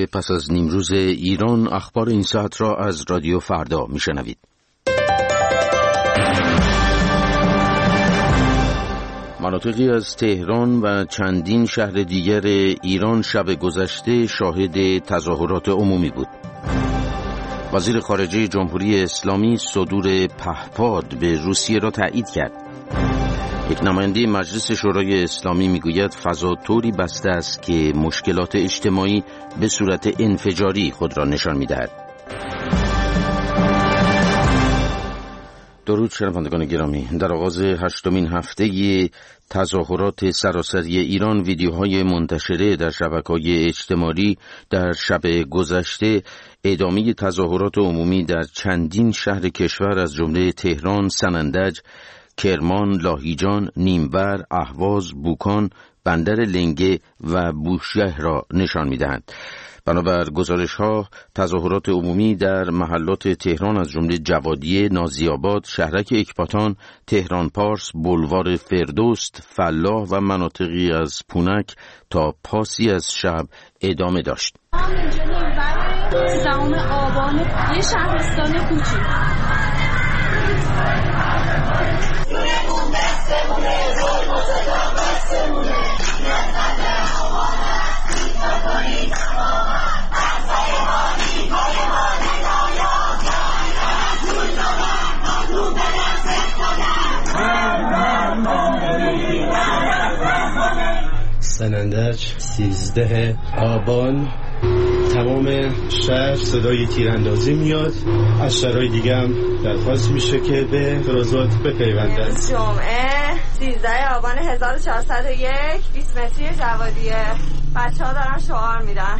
پس از نیمروز ایران، اخبار این ساعت را از رادیو فردا میشنوید. مناطقی از تهران و چندین شهر دیگر ایران شب گذشته شاهد تظاهرات عمومی بود. وزیر خارجه جمهوری اسلامی صدور پهپاد به روسیه را تایید کرد. یک نماینده مجلس شورای اسلامی میگوید فضا طوری بسته است که مشکلات اجتماعی به صورت انفجاری خود را نشان می‌دهد. درود شنوندگان گرامی، در آغاز 8مین هفته تظاهرات سراسری ایران ویدیوهای منتشره در شبکه‌های اجتماعی در شب گذشته ادامه تظاهرات عمومی در چندین شهر کشور از جمله تهران، سنندج، کرمان، لاهیجان، نیمبر، اهواز، بوکان، بندر لنگه و بوشهر را نشان می‌دهند. بنابر گزارش‌ها تظاهرات عمومی در محلات تهران از جمله جوادیه، نازی‌آباد، شهرک اکباتان، تهران پارس، بلوار فردوست، فلاح و مناطقی از پونک تا پاسی از شب ادامه داشت. دهم آبان یه شهرستان کوچیک سنندج 13 آبان تمام شهر صدای تیراندازی میاد. از شهرهای دیگه هم درخواست میشه که به اعتراضات بپیوندن. جمعه 13 آبان 1401 20 متری جوادیه. بچه‌ها دارن شعار میدن.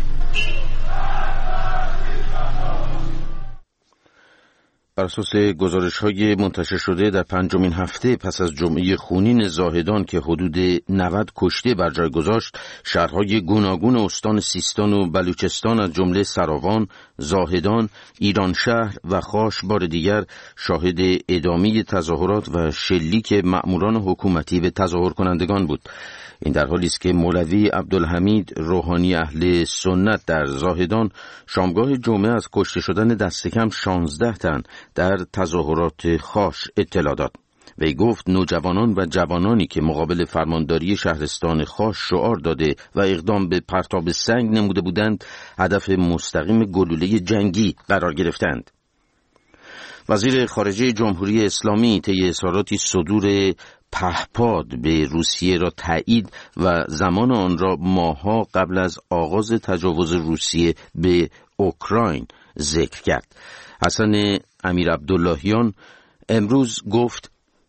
بر اساس گزارش‌های منتشر شده در 5مین هفته پس از جمعه خونین زاهدان که حدود 90 کشته بر جای گذاشت، شهرهای گوناگون استان سیستان و بلوچستان از جمله سراوان، زاهدان، ایران شهر و خاش بار دیگر شاهد ادامه تظاهرات و شلیک مأموران حکومتی به تظاهر کنندگان بود. این در حالی است که مولوی عبدالحمید روحانی اهل سنت در زاهدان شامگاه جمعه از کشته شدن دست کم 16 تن در تظاهرات خاش اطلاع داد. وی گفت نوجوانان و جوانانی که مقابل فرمانداری شهرستان خاش شعار داده و اقدام به پرتاب سنگ نموده بودند، هدف مستقیم گلوله جنگی قرار گرفتند. وزیر خارجه جمهوری اسلامی طی اظهاراتی صدور پهپاد به روسیه را تایید و زمان آن را ماه‌ها قبل از آغاز تجاوز روسیه به اوکراین ذکر کرد. حسن امیرعبداللهیان امروز گفت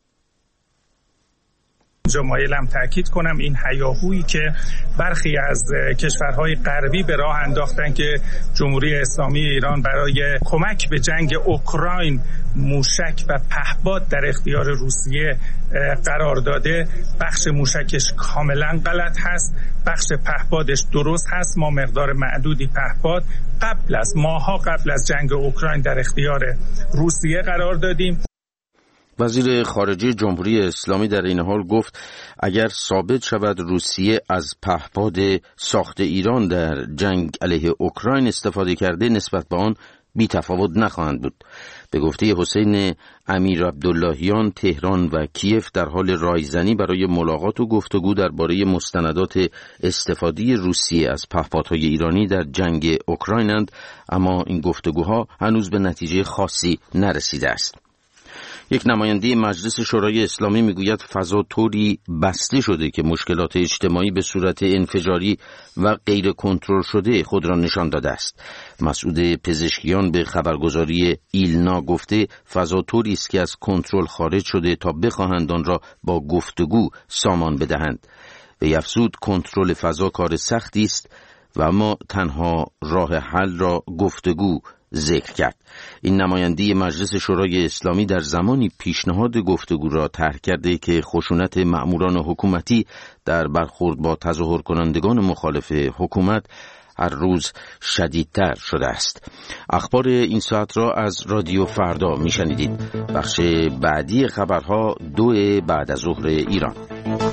مایلم تأکید کنم این هیاهویی که برخی از کشورهای غربی به راه انداختن که جمهوری اسلامی ایران برای کمک به جنگ اوکراین موشک و پهپاد در اختیار روسیه قرار داده، بخش موشکش کاملا غلط هست، بخش پهپادش درست هست. ما مقدار معدودی پهپاد ماه‌ها قبل از جنگ اوکراین در اختیار روسیه قرار دادیم. وزیر خارجه جمهوری اسلامی در این حال گفت اگر ثابت شود روسیه از پهپاد ساخت ایران در جنگ علیه اوکراین استفاده کرده، نسبت به آن بی تفاوت نخواهند بود. به گفته حسین امیرعبداللهیان، تهران و کیف در حال رایزنی برای ملاقات و گفتگو درباره مستندات استفاده روسیه از پهپادهای ایرانی در جنگ اوکراینند، اما این گفتگوها هنوز به نتیجه خاصی نرسیده است. یک نماینده مجلس شورای اسلامی میگوید فضا طوری بسته شده که مشکلات اجتماعی به صورت انفجاری و غیر کنترل شده خود را نشان داده است. مسعود پزشکیان به خبرگزاری ایلنا گفته فضا طوری است که از کنترل خارج شده تا بخواهند آن را با گفتگو سامان بدهند. وی افزود کنترل فضا کار سختی است و اما تنها راه حل را گفتگو ذکر کرد. این نماینده مجلس شورای اسلامی در زمانی پیشنهاد گفتگو را طرح کرده که خشونت مأموران حکومتی در برخورد با تظاهر کنندگان مخالف حکومت هر روز شدیدتر شده است. اخبار این ساعت را از رادیو فردا میشنیدید. بخش بعدی خبرها 2 بعد از ظهر ایران.